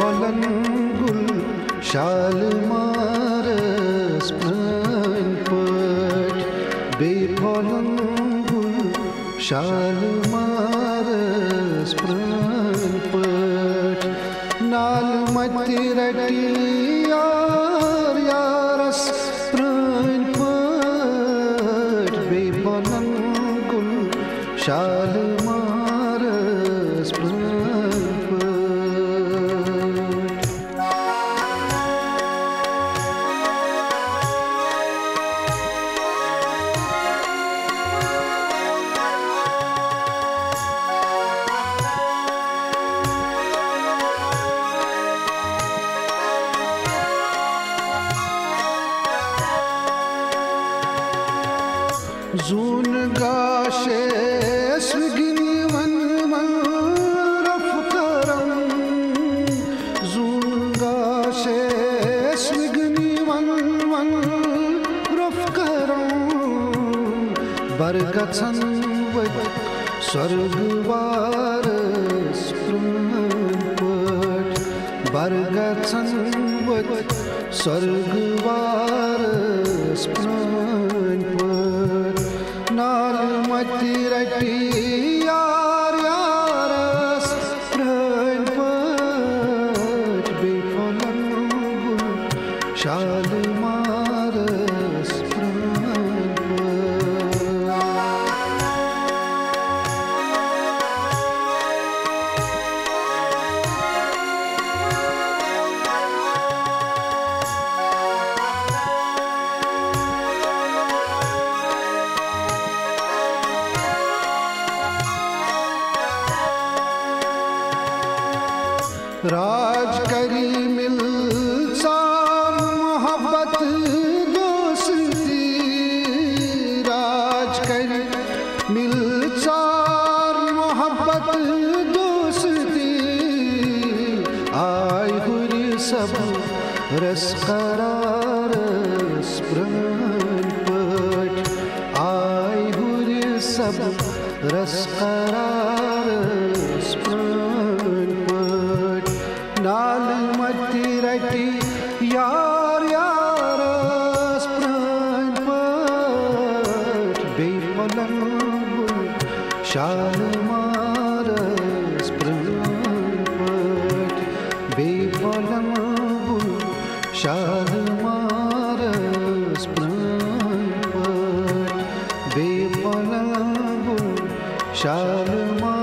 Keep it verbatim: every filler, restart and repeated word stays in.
फलंगुल शालमारस प्रंपट बेफलंगुल शालमारस प्रंपट नाल मति रटी यार यारस प्रंपट बेफलंगुल शालमारस Zun gaşe svigni van van rafkaram Zun gaşe svigni van van rafkaram Bargatsan vat swargvaras prunpat Bargatsan vat swargvaras prunpat नाल मति रटी यार यारस प्रंपट बेफलंगुल शालमारस राज करी मिल सार मोहब्बत दोस्ती राज करी मिल सार मोहब्बत दोस्ती आय हुरी सब रस करारस प्रंपट आय हुरी सब रस करारस प्रंपट नाल मति रटी यार यारस प्रंपट बेफलंगुल शालमारस प्रंपट बेफलंगुल शालमारस प्रंपट बेफलंगुल शालमारस